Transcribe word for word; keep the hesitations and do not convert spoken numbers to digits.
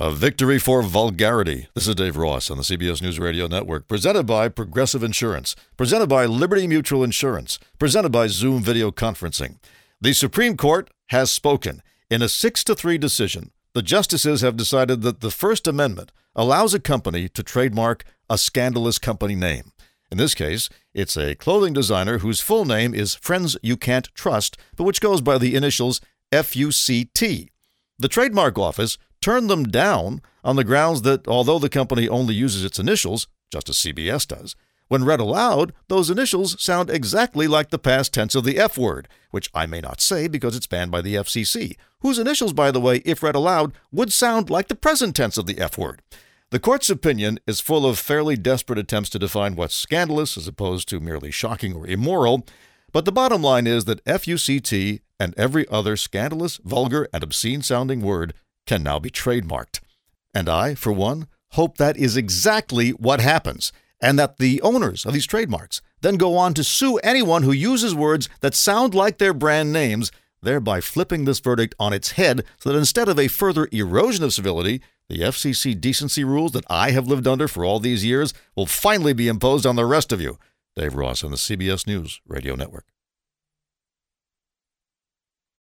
A victory for vulgarity. This is Dave Ross on the C B S News Radio Network, presented by Progressive Insurance, presented by Liberty Mutual Insurance, presented by Zoom Video Conferencing. The Supreme Court has spoken. In a six to three decision, the justices have decided that the First Amendment allows a company to trademark a scandalous company name. In this case, it's a clothing designer whose full name is Friends You Can't Trust, but which goes by the initials F U C T. The Trademark Office turned them down on the grounds that although the company only uses its initials, just as C B S does, when read aloud, those initials sound exactly like the past tense of the F word, which I may not say because it's banned by the F C C, whose initials, by the way, if read aloud, would sound like the present tense of the F word. The court's opinion is full of fairly desperate attempts to define what's scandalous as opposed to merely shocking or immoral, but the bottom line is that F U C T and every other scandalous, vulgar, and obscene-sounding word can now be trademarked. And I, for one, hope that is exactly what happens, and that the owners of these trademarks then go on to sue anyone who uses words that sound like their brand names, thereby flipping this verdict on its head so that instead of a further erosion of civility, the F C C decency rules that I have lived under for all these years will finally be imposed on the rest of you. Dave Ross on the C B S News Radio Network.